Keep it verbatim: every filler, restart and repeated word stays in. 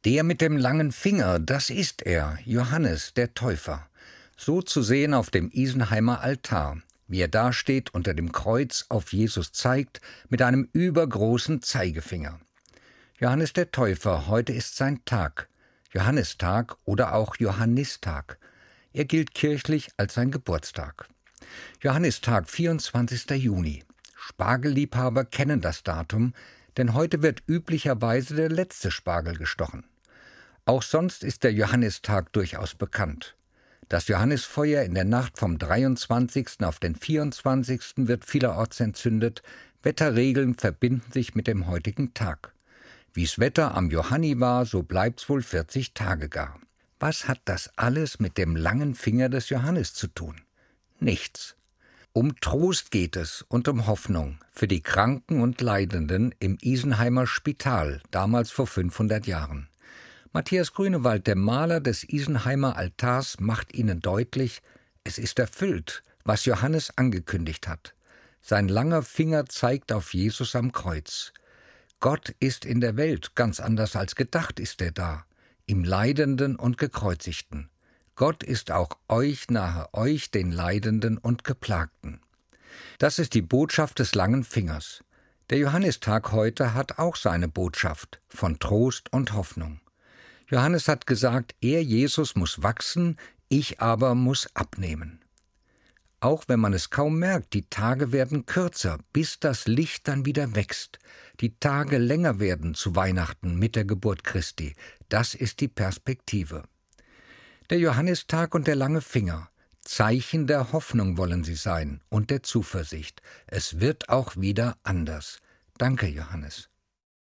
Der mit dem langen Finger, das ist er, Johannes der Täufer. So zu sehen auf dem Isenheimer Altar, wie er dasteht unter dem Kreuz auf Jesus zeigt, mit einem übergroßen Zeigefinger. Johannes der Täufer, heute ist sein Tag, Johannistag oder auch Johannistag. Er gilt kirchlich als sein Geburtstag. Johannistag, vierundzwanzigster Juni. Spargelliebhaber kennen das Datum, denn heute wird üblicherweise der letzte Spargel gestochen. Auch sonst ist der Johannistag durchaus bekannt. Das Johannisfeuer in der Nacht vom dreiundzwanzigsten auf den vierundzwanzigsten wird vielerorts entzündet. Wetterregeln verbinden sich mit dem heutigen Tag. Wie's Wetter am Johanni war, so bleibt's wohl vierzig Tage gar. Was hat das alles mit dem langen Finger des Johannes zu tun? Nichts. Um Trost geht es und um Hoffnung für die Kranken und Leidenden im Isenheimer Spital, damals vor fünfhundert Jahren. Matthias Grünewald, der Maler des Isenheimer Altars, macht ihnen deutlich, es ist erfüllt, was Johannes angekündigt hat. Sein langer Finger zeigt auf Jesus am Kreuz. Gott ist in der Welt, ganz anders als gedacht ist er da, im Leidenden und Gekreuzigten. Gott ist auch euch nahe, euch den Leidenden und Geplagten. Das ist die Botschaft des langen Fingers. Der Johannistag heute hat auch seine Botschaft von Trost und Hoffnung. Johannes hat gesagt, er, Jesus, muss wachsen, ich aber muss abnehmen. Auch wenn man es kaum merkt, die Tage werden kürzer, bis das Licht dann wieder wächst. Die Tage länger werden zu Weihnachten mit der Geburt Christi. Das ist die Perspektive. Der Johannistag und der lange Finger. Zeichen der Hoffnung wollen sie sein und der Zuversicht. Es wird auch wieder anders. Danke, Johannes.